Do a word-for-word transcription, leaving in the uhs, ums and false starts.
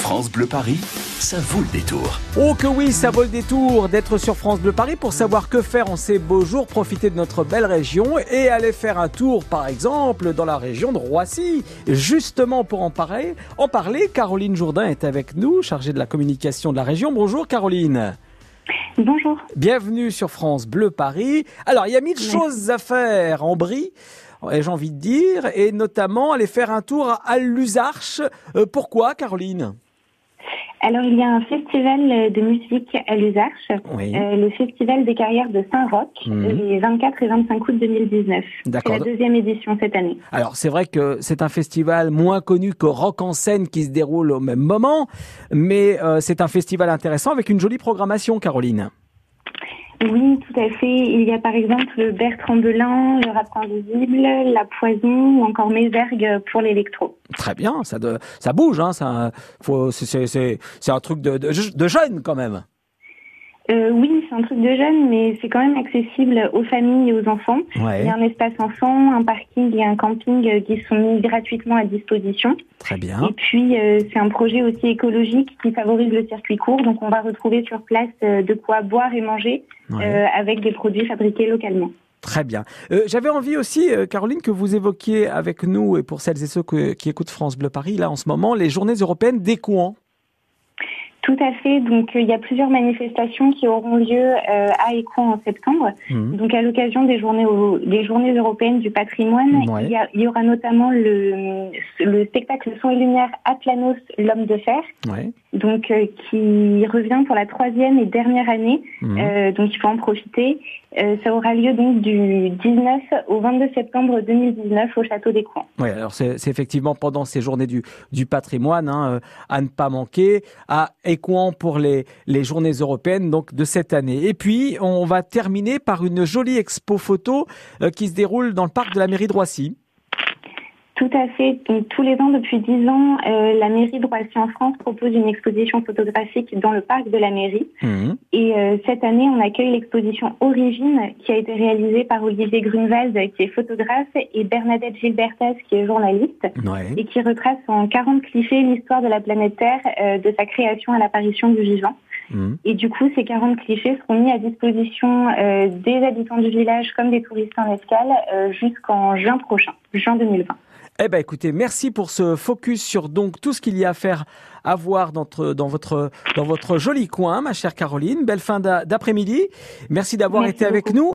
France Bleu Paris, ça vaut le détour. Oh que oui, ça vaut le détour d'être sur France Bleu Paris pour savoir que faire en ces beaux jours, profiter de notre belle région et aller faire un tour par exemple dans la région de Roissy. Justement pour en parler, en parler, Caroline Jourdain est avec nous, chargée de la communication de la région. Bonjour Caroline. Bonjour. Bienvenue sur France Bleu Paris. Alors il y a mille Merci. choses à faire en Brie. J'ai envie de dire, et notamment aller faire un tour à Luzarches. Euh, pourquoi, Caroline ? Alors, il y a un festival de musique à Luzarches, oui. euh, le Festival des carrières de Saint-Roch, mmh. les vingt-quatre et vingt-cinq août deux mille dix-neuf. D'accord. C'est la deuxième édition cette année. Alors, c'est vrai que c'est un festival moins connu que Rock en scène qui se déroule au même moment, mais euh, c'est un festival intéressant avec une jolie programmation, Caroline. Oui, tout à fait. Il y a par exemple Bertrand Belin, le Rap Invisible, La Poison ou encore Mézergue pour l'électro. Très bien, ça, de, ça bouge, hein, ça, faut, c'est, c'est, c'est, c'est un truc de, de, de jeune quand même. Euh, oui, c'est un truc de jeune, mais c'est quand même accessible aux familles et aux enfants. Ouais. Il y a un espace enfant, un parking et un camping qui sont mis gratuitement à disposition. Très bien. Et puis, euh, c'est un projet aussi écologique qui favorise le circuit court. Donc, on va retrouver sur place euh, de quoi boire et manger ouais. euh, avec des produits fabriqués localement. Très bien. Euh, j'avais envie aussi, euh, Caroline, que vous évoquiez avec nous, et pour celles et ceux que, qui écoutent France Bleu Paris, là, en ce moment, les journées européennes d'Écouen. Tout à fait. Donc, euh, il y a plusieurs manifestations qui auront lieu euh, à Écouen en septembre. Mmh. Donc, à l'occasion des journées, au, des journées européennes du patrimoine, ouais. il, y a, il y aura notamment le, le spectacle Son et Lumière Atlanos, l'homme de fer. Ouais. Donc, euh, qui revient pour la troisième et dernière année. Mmh. Euh, donc, il faut en profiter. Euh, ça aura lieu donc du dix-neuf au vingt-deux septembre deux mille dix-neuf au château d'Écouen. Oui, alors c'est, c'est effectivement pendant ces journées du, du patrimoine hein, euh, à ne pas manquer, à Écouen pour les, les journées européennes donc de cette année. Et puis, on va terminer par une jolie expo photo euh, qui se déroule dans le parc de la mairie de Roissy. Tout à fait. Donc, tous les ans, depuis dix ans, euh, la mairie de Roissy en France propose une exposition photographique dans le parc de la mairie. Mmh. Et euh, cette année, on accueille l'exposition Origine qui a été réalisée par Olivier Grunewald, qui est photographe, et Bernadette Gilbertas, qui est journaliste, ouais. et qui retrace en quarante clichés l'histoire de la planète Terre, euh, de sa création à l'apparition du vivant. Mmh. Et du coup, ces quarante clichés seront mis à disposition euh, des habitants du village comme des touristes en escale euh, jusqu'en juin prochain, juin deux mille vingt. Eh ben, écoutez, merci pour ce focus sur donc tout ce qu'il y a à faire, à voir dans, dans votre dans votre joli coin, ma chère Caroline. Belle fin d'après-midi. Merci d'avoir merci été beaucoup. avec nous.